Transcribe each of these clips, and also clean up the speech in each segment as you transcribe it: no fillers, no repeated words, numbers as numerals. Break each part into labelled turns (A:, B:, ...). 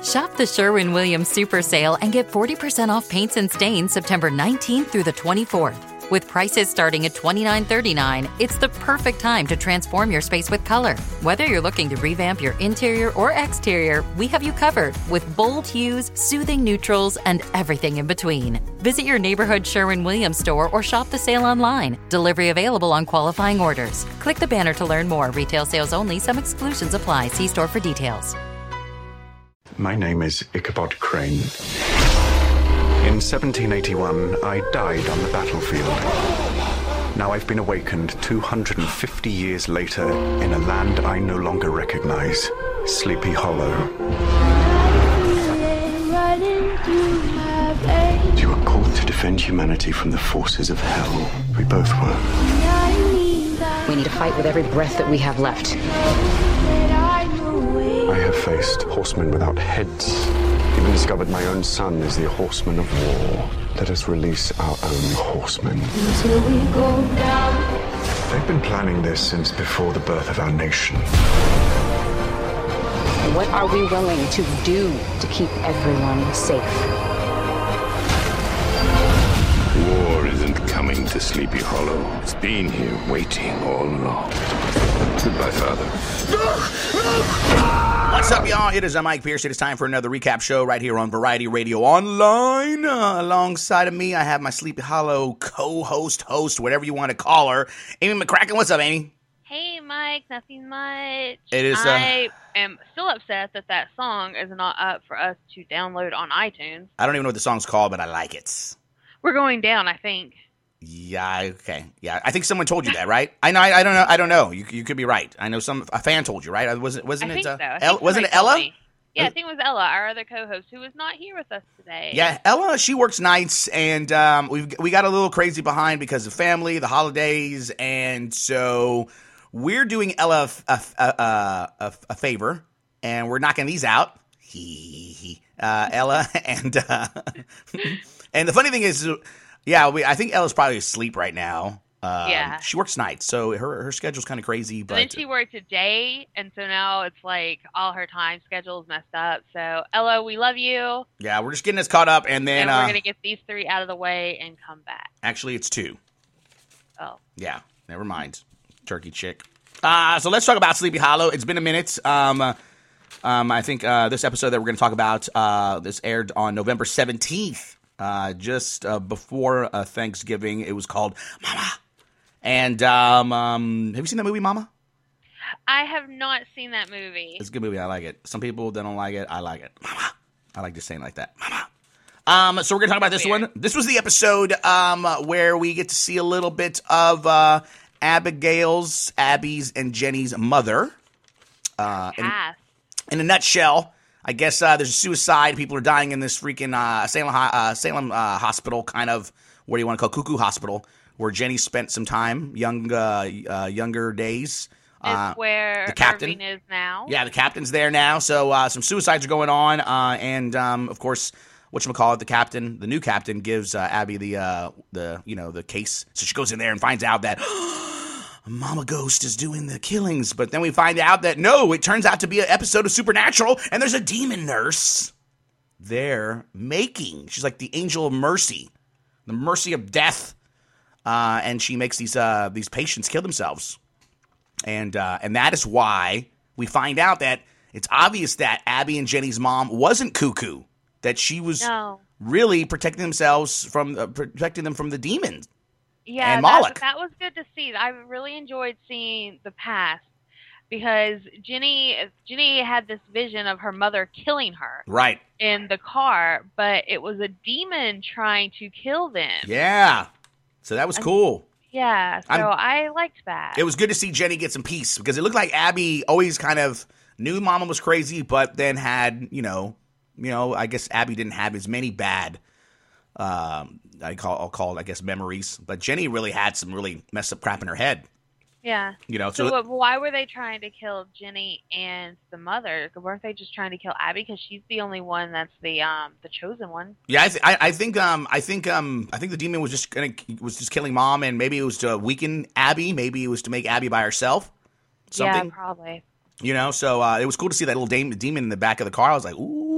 A: Shop the Sherwin-Williams Super Sale and get 40% off paints and stains September 19th through the 24th. With prices starting at $29.39, it's the perfect time to transform your space with color. Whether you're looking to revamp your interior or exterior, we have you covered with bold hues, soothing neutrals, and everything in between. Visit your neighborhood Sherwin-Williams store or shop the sale online. Delivery available on qualifying orders. Click the banner to learn more. Retail sales only. Some exclusions apply. See store for details.
B: My name is Ichabod Crane. In 1781, I died on the battlefield. Now I've been awakened 250 years later in a land I no longer recognize, Sleepy Hollow. You were called to defend humanity from the forces of hell. We both were.
C: We need to fight with every breath that we have left.
B: I have faced horsemen without heads. Even discovered my own son is the horseman of war. Let us release our own horsemen. They've been planning this since before the birth of our nation.
C: What are we willing to do to keep everyone safe?
D: War isn't coming to Sleepy Hollow. It's been here waiting all along. Goodbye, Father.
E: What's up, y'all? It is Mike Pierce. It is time for another recap show right here on Variety Radio Online. Alongside of me, I have my Sleepy Hollow co-host, whatever you want to call her, Amy McCracken. What's up, Amy?
F: Hey, Mike. Nothing much.
E: I
F: am still upset that song is not up for us to download on iTunes.
E: I don't even know what the song's called, but I like it.
F: We're going down, I think.
E: Yeah, okay. Yeah, I think someone told you that, right? I know. I don't know. You could be right. I know a fan told you, right? Wasn't
F: I think
E: it?
F: So.
E: Wasn't it Ella?
F: Yeah, I think it was Ella, our other co-host, who was not here with us today.
E: Yeah, Ella. She works nights, and we got a little crazy behind because of family, the holidays, and so we're doing Ella a favor, and we're knocking these out. Ella, and and the funny thing is. Yeah, I think Ella's probably asleep right now.
F: Yeah.
E: She works nights, so her schedule's kind of crazy. But
F: then she worked today, and so now it's like all her time schedule's messed up. So, Ella, we love you.
E: Yeah, we're just getting us caught up, and then...
F: we're going to get these 3 out of the way and come back.
E: Actually, it's 2.
F: Oh.
E: Yeah, never mind. Turkey chick. So let's talk about Sleepy Hollow. It's been a minute. I think this episode that we're going to talk about, this aired on November 17th. Just before Thanksgiving. It was called Mama. And have you seen that movie, Mama?
F: I have not seen that movie.
E: It's a good movie. I like it. Some people don't like it. I like it. Mama. I like just saying it like that. Mama. So we're going to talk about this one. This was the episode where we get to see a little bit of Abby's, and Jenny's mother. In a nutshell, I guess there's a suicide. People are dying in this freaking Salem hospital, kind of, what do you want to call Cuckoo Hospital, where Jenny spent some time, younger days.
F: Is where
E: the captain
F: Irving is now. Yeah,
E: the captain's there now. So some suicides are going on, and of course, whatchamacallit, the new captain gives Abby the case. So she goes in there and finds out that Mama Ghost is doing the killings, but then we find out that no, it turns out to be an episode of Supernatural, and there's a demon nurse there she's like the angel of mercy, the mercy of death, and she makes these patients kill themselves, and that is why we find out that it's obvious that Abby and Jenny's mom wasn't cuckoo, that she was really protecting them from the demons.
F: Yeah,
E: and Moloch.
F: That was good to see. I really enjoyed seeing the past because Jenny had this vision of her mother killing her
E: right
F: in the car, but it was a demon trying to kill them.
E: Yeah, so that was cool.
F: Yeah, so I liked that.
E: It was good to see Jenny get some peace because it looked like Abby always kind of knew Mama was crazy, but then had I guess Abby didn't have as many bad. I'll call it, I guess, memories. But Jenny really had some really messed up crap in her head.
F: Yeah. So why were they trying to kill Jenny and the mother? Weren't they just trying to kill Abby because she's the only one that's the chosen one?
E: Yeah, I think the demon was just killing Mom, and maybe it was to weaken Abby. Maybe it was to make Abby by herself. Something.
F: Yeah, probably.
E: So it was cool to see that little demon in the back of the car. I was like, ooh.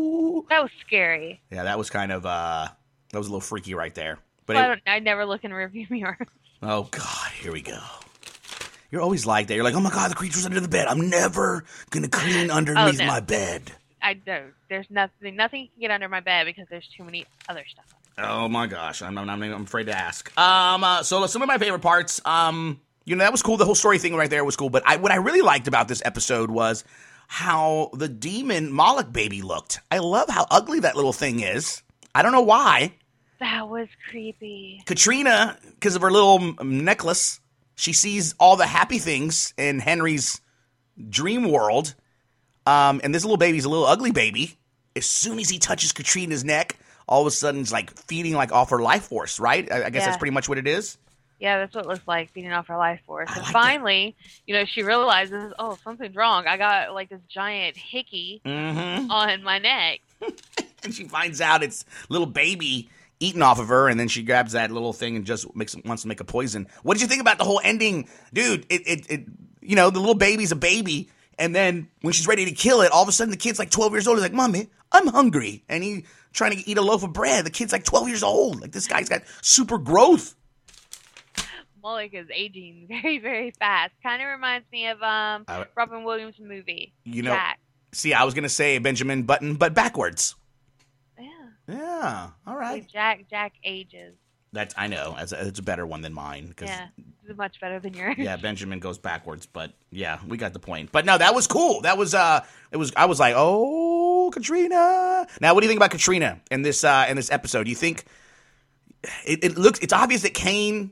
F: That was scary.
E: Yeah, that was kind of that was a little freaky right there. But
F: well, I never look in the rearview mirror.
E: Oh God, here we go. You're always like that. You're like, oh my God, the creature's under the bed. I'm never gonna clean underneath my bed.
F: I don't. There's nothing can get under my bed because there's too many other stuff.
E: Oh my gosh, I'm afraid to ask. So some of my favorite parts, that was cool. The whole story thing right there was cool. But what I really liked about this episode was how the demon Moloch baby looked. I love how ugly that little thing is. I don't know why.
F: That was creepy.
E: Katrina, because of her little necklace, she sees all the happy things in Henry's dream world. And this little baby's a little ugly baby. As soon as he touches Katrina's neck, all of a sudden it's like feeding like off her life force, right? I guess that's pretty much what it is.
F: Yeah, that's what it looks like, feeding off her life force. And
E: like
F: finally, she realizes, oh, something's wrong. I got like this giant hickey on my neck.
E: And she finds out it's little baby eating off of her, and then she grabs that little thing and just wants to make a poison. What did you think about the whole ending? Dude, the little baby's a baby, and then when she's ready to kill it, all of a sudden the kid's like 12 years old. He's like, Mommy, I'm hungry. And he's trying to eat a loaf of bread. The kid's like 12 years old. Like, this guy's got super growth.
F: Moloch is aging very, very fast. Kind of reminds me of Robin Williams' movie, Jack.
E: See, I was going to say Benjamin Button, but backwards. Yeah, all right.
F: Jack ages.
E: I know. It's a better one than mine.
F: Yeah, it's much better than yours.
E: Yeah, Benjamin goes backwards, but yeah, we got the point. But no, that was cool. That was I was like, oh, Katrina. Now, what do you think about Katrina in this episode? Do you think it's obvious that Crane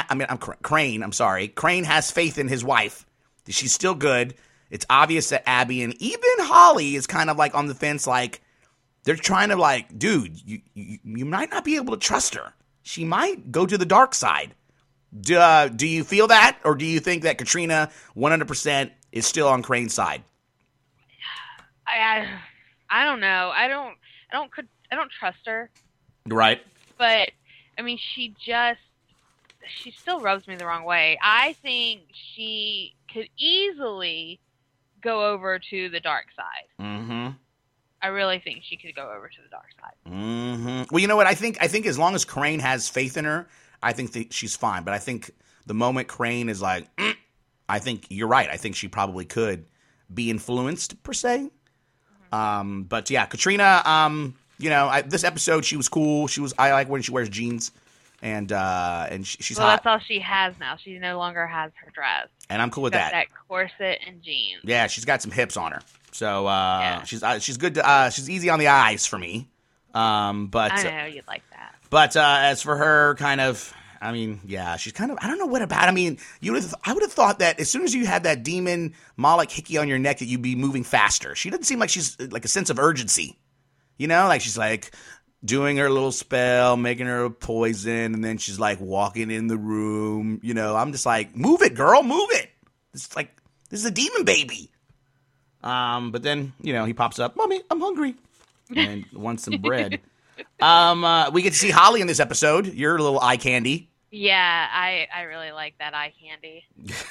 E: has faith in his wife. She's still good. It's obvious that Abby and even Holly is kind of like on the fence, like they're trying to like, dude, you might not be able to trust her. She might go to the dark side. Do you feel that, or do you think that Katrina 100% is still on Crane's side?
F: I don't know. I don't trust her.
E: Right.
F: But I mean, she still rubs me the wrong way. I think she could easily go over to the dark side. Mm-hmm. I really think she could go over to the dark side.
E: Mm-hmm. Well, you know what? I think as long as Crane has faith in her, I think she's fine. But I think the moment Crane is like, I think you're right. I think she probably could be influenced, per se. Mm-hmm. But yeah, Katrina, this episode, she was cool. I like when she wears jeans. And she's hot.
F: That's all she has now. She no longer has her dress.
E: And I'm cool with that.
F: That corset and jeans.
E: Yeah, she's got some hips on her. So she's good. She's easy on the eyes for me. But
F: I know you'd like that.
E: But as for her, kind of, I mean, yeah, she's kind of. I don't know what about. I mean, I would have thought that as soon as you had that demon Moloch hickey on your neck, that you'd be moving faster. She doesn't seem like she's like a sense of urgency. Like she's like doing her little spell, making her a poison, and then she's like walking in the room. I'm just like, move it, girl, move it. This is a demon baby. But then, he pops up, Mommy, I'm hungry, and wants some bread. We get to see Holly in this episode. Your little eye candy.
F: Yeah, I really like that eye candy.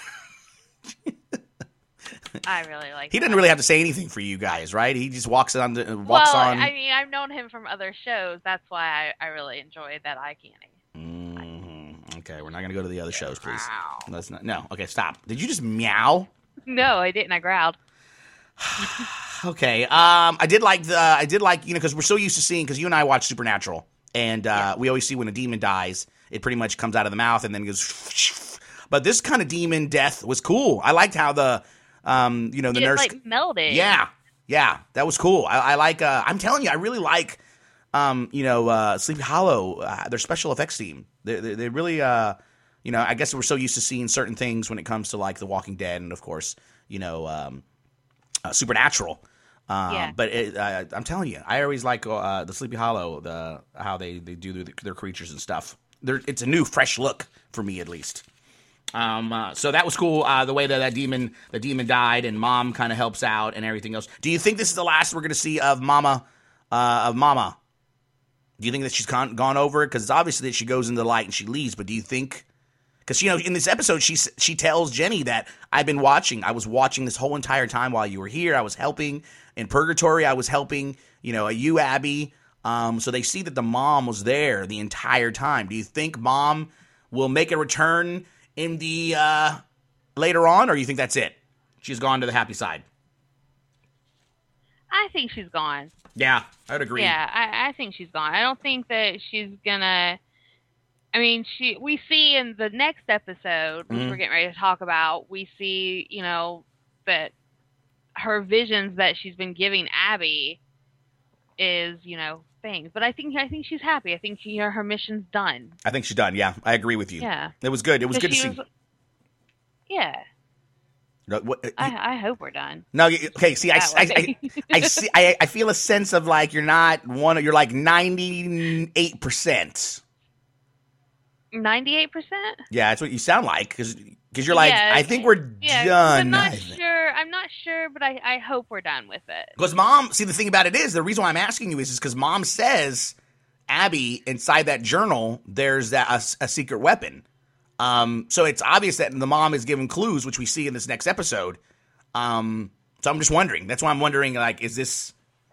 F: I really like.
E: He didn't really have to say anything for you guys, right? He just walks on.
F: I mean, I've known him from other shows. That's why I really enjoyed that eye candy.
E: Mm-hmm. Okay, we're not going to go to the other shows, please. Wow. Let's not. No. Okay, stop. Did you just meow?
F: No, I didn't. I growled.
E: Okay. I did like because we're so used to seeing, because you and I watch Supernatural, and we always see when a demon dies, it pretty much comes out of the mouth and then goes. But this kind of demon death was cool. I liked how the nurse
F: like melted.
E: Yeah, that was cool. I like. I'm telling you, I really like. Sleepy Hollow, their special effects team. They really. I guess we're so used to seeing certain things when it comes to like The Walking Dead, and of course, Supernatural. But I'm telling you, I always like the Sleepy Hollow, how they do their creatures and stuff. It's a new, fresh look for me, at least. So that was cool. The way that the demon died, and Mom kind of helps out and everything else. Do you think this is the last we're going to see of Mama? Do you think that she's gone over it? Because it's obviously that she goes into the light and she leaves. But do you think? Because in this episode, she tells Jenny that I was watching this whole entire time while you were here. I was helping in Purgatory. I was helping Are you Abby? So they see that the mom was there the entire time. Do you think mom will make a return in the later on, or you think that's it? She's gone to the happy side.
F: I think she's gone.
E: Yeah, I would agree.
F: Yeah, I think she's gone. I don't think that she's gonna. I mean, we see in the next episode, which we're getting ready to talk about, we see, that her visions that she's been giving Abby is, things. But I think she's happy. I think her mission's done.
E: I think she's done. Yeah, I agree with you.
F: Yeah,
E: it was good. It was good to see.
F: Yeah. I hope we're done.
E: No, okay. See, I see. I feel a sense of like you're not one. You're like 98%.
F: 98%?
E: Yeah, that's what you sound like because you're like, I think we're done.
F: I'm not sure, but I hope we're done with it.
E: Because mom, see, the thing about it is, the reason why I'm asking you is because mom says, Abby, inside that journal, there's a secret weapon. So it's obvious that the mom is giving clues, which we see in this next episode. So I'm just wondering. That's why I'm wondering, like, is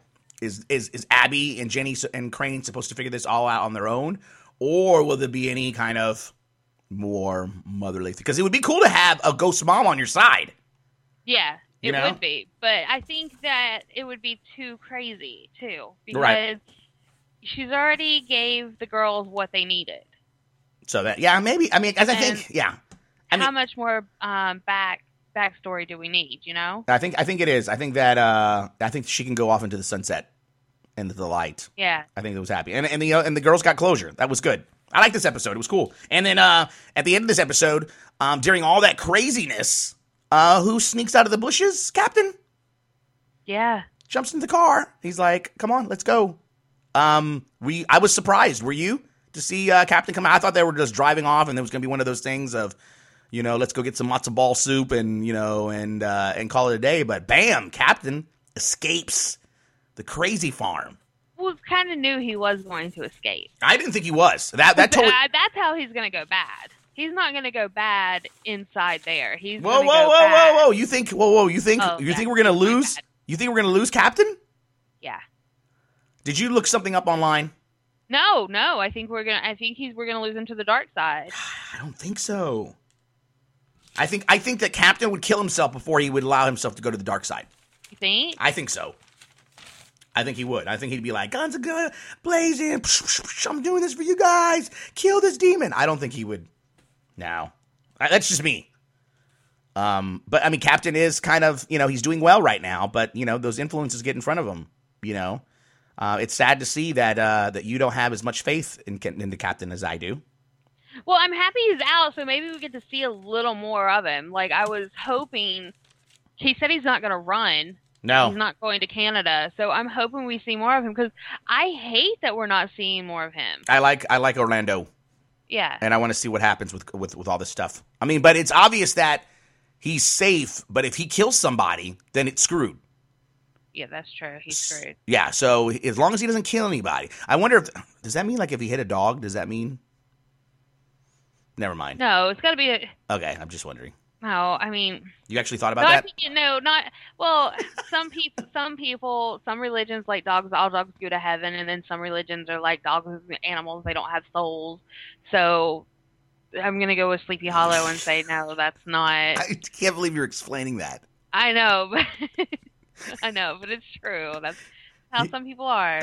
E: Abby and Jenny and Crane supposed to figure this all out on their own? Or will there be any kind of more motherly thing? Because it would be cool to have a ghost mom on your side.
F: Yeah, it would be. But I think that it would be too crazy, too. Because she's already gave the girls what they needed. So
E: that, maybe. I mean, as I think,
F: how much more backstory do we need,
E: I think it is. I think that, I think she can go off into the sunset. Into the light.
F: Yeah.
E: I think it was happy. And the girls got closure. That was good. I like this episode. It was cool. And then at the end of this episode, during all that craziness, who sneaks out of the bushes? Captain?
F: Yeah.
E: Jumps in the car. He's like, come on, let's go. I was surprised. Were you? To see Captain come out? I thought they were just driving off and it was going to be one of those things of, let's go get some matzo ball soup and call it a day. But bam, Captain escapes the crazy farm.
F: Well, kind of knew he was going to escape.
E: I didn't think he was. That totally.
F: That's how he's going to go bad. He's not going to go bad inside there. He's
E: whoa! You think? You think we're going to lose? You think we're going to lose Captain?
F: Yeah.
E: Did you look something up online?
F: No. I think we're gonna lose him to the dark side.
E: I don't think so. I think that Captain would kill himself before he would allow himself to go to the dark side.
F: You think?
E: I think so. I think he would. I think he'd be like, guns are blazing. I'm doing this for you guys. Kill this demon. I don't think he would. No. That's just me. But, I mean, Captain is kind of, he's doing well right now. But, those influences get in front of him, It's sad to see that you don't have as much faith in the Captain as I do.
F: Well, I'm happy he's out, so maybe we get to see a little more of him. Like, I was hoping. He said he's not going to run.
E: No.
F: He's not going to Canada. So I'm hoping we see more of him because I hate that we're not seeing more of him.
E: I like Orlando.
F: Yeah.
E: And I want to see what happens with all this stuff. I mean, but it's obvious that he's safe, but if he kills somebody, then it's screwed.
F: Yeah, that's true. He's screwed.
E: Yeah, so as long as he doesn't kill anybody. I wonder does that mean like if he hit a dog, does that mean? Never mind.
F: No, it's got to be
E: Okay, I'm just wondering.
F: No, I mean.
E: You actually thought about that?
F: Some people, some religions like dogs, all dogs go to heaven, and then some religions are like dogs and animals, they don't have souls. So I'm going to go with Sleepy Hollow and say, no, that's not.
E: I can't believe you're explaining that.
F: I know, but it's true. That's how some people are.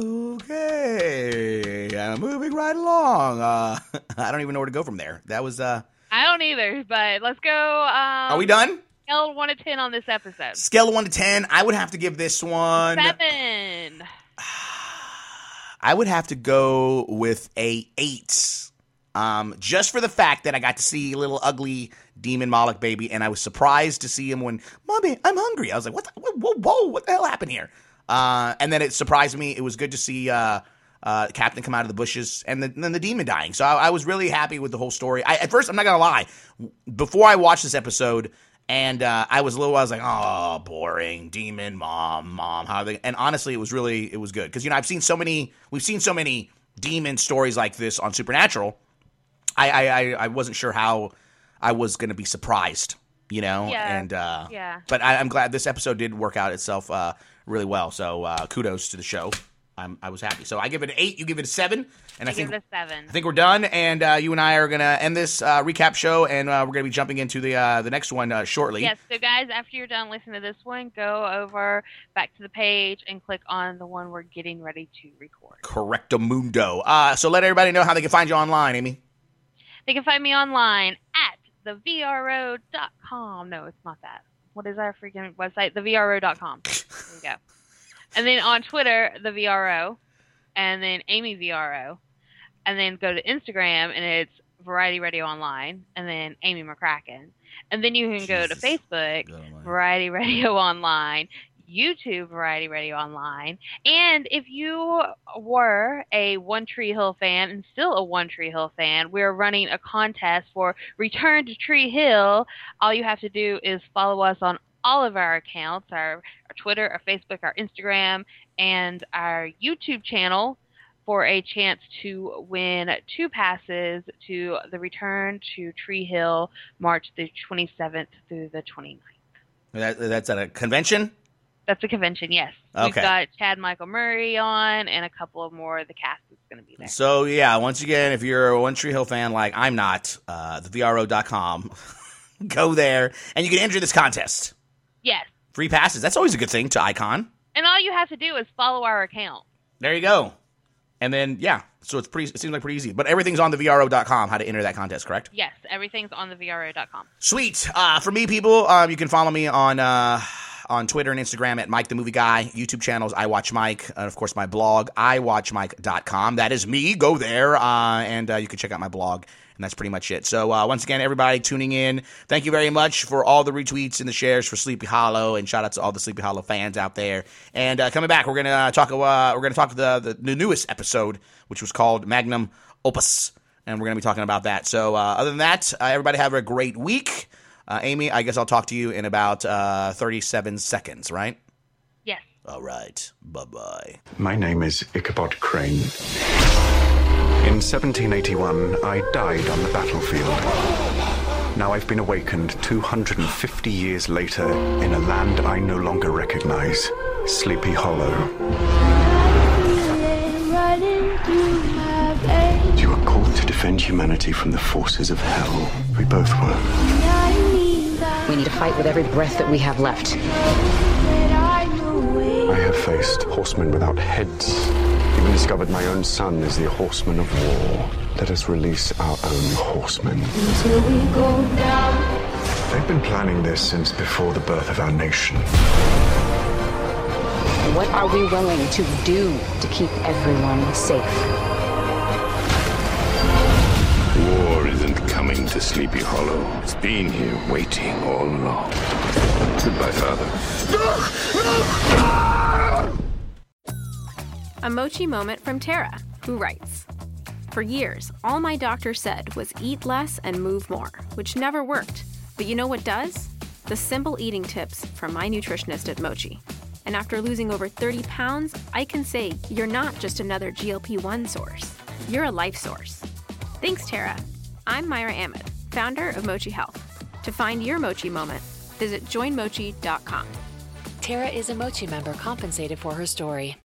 E: Okay. Moving right along. I don't even know where to go from there. That was,
F: I don't either, but let's go.
E: Are we done?
F: Scale of 1 to 10 on this episode.
E: Scale of 1 to 10. I would have to give this one
F: 7.
E: I would have to go with a 8. Just for the fact that I got to see little ugly demon Moloch baby, and I was surprised to see him when, Mommy, I'm hungry. I was like, whoa, what the hell happened here? And then it surprised me. It was good to see Captain come out of the bushes, and then the demon dying. So I was really happy with the whole story. At first, I'm not going to lie. Before I watched this episode, and I was like, oh, boring, demon, mom, how are they? And honestly, it was good. Because, we've seen so many demon stories like this on Supernatural. I wasn't sure how I was going to be surprised, you know?
F: Yeah.
E: And
F: Yeah.
E: But I'm glad this episode did work out itself really well. So kudos to the show. I was happy. So I give it an 8. You give it a 7. And I think
F: give it a 7.
E: I think we're done. And you and I are going to end this recap show. And we're going to be jumping into the next one shortly.
F: Yes. So, guys, after you're done listening to this one, go over back to the page and click on the one we're getting ready to record.
E: Correctamundo. So let everybody know how they can find you online, Amy.
F: They can find me online at thevro.com. No, it's not that. What is our freaking website? Thevro.com. There you go. And then on Twitter, the VRO, and then Amy VRO, and then go to Instagram, and it's Variety Radio Online, and then Amy McCracken. And then you can go to Facebook, Variety Radio Online, YouTube Variety Radio Online, and if you were a One Tree Hill fan and still a One Tree Hill fan, we're running a contest for Return to Tree Hill. All you have to do is follow us on all of our accounts, our Twitter, our Facebook, our Instagram, and our YouTube channel for a chance to win 2 passes to the Return to Tree Hill, March the 27th through the 29th.
E: That's at a convention?
F: That's a convention, yes.
E: Okay.
F: We've got Chad Michael Murray on, and a couple of more of the cast is going to be there.
E: So, yeah, once again, if you're a One Tree Hill fan like I'm not, thevro.com, go there, and you can enter this contest.
F: Yes.
E: Free passes. That's always a good thing to Icon.
F: And all you have to do is follow our account.
E: There you go. And then, yeah, so it seems like pretty easy. But everything's on thevro.com, how to enter that contest, correct?
F: Yes, everything's on thevro.com.
E: Sweet. For me, people, you can follow me on Twitter and Instagram at Mike the Movie Guy. YouTube channels, I Watch Mike. And, of course, my blog, iwatchmike.com. That is me. Go there, and you can check out my blog. And that's pretty much it. So, once again, everybody tuning in, thank you very much for all the retweets and the shares for Sleepy Hollow, and shout out to all the Sleepy Hollow fans out there. And coming back, we're gonna talk the newest episode, which was called Magnum Opus, and we're gonna be talking about that. So, other than that, everybody have a great week. Amy, I guess I'll talk to you in about 37 seconds, right?
F: Yes.
E: All right. Bye-bye.
B: My name is Ichabod Crane. In 1781, I died on the battlefield. Now I've been awakened 250 years later in a land I no longer recognize, Sleepy Hollow. You were called to defend humanity from the forces of hell. We both were.
C: We need to fight with every breath that we have left.
B: I have faced horsemen without heads. Even discovered my own son is the horseman of war. Let us release our own horsemen. They've been planning this since before the birth of our nation.
C: What are we willing to do to keep everyone safe?
D: War isn't coming to Sleepy Hollow. It's been here waiting all along. Goodbye, Father.
G: A mochi moment from Tara, who writes, "For years, all my doctor said was eat less and move more, which never worked. But you know what does? The simple eating tips from my nutritionist at Mochi. And after losing over 30 pounds, I can say you're not just another GLP-1 source. You're a life source." Thanks, Tara. I'm Myra Ahmed, founder of Mochi Health. To find your Mochi moment, visit joinmochi.com.
H: Tara is a Mochi member compensated for her story.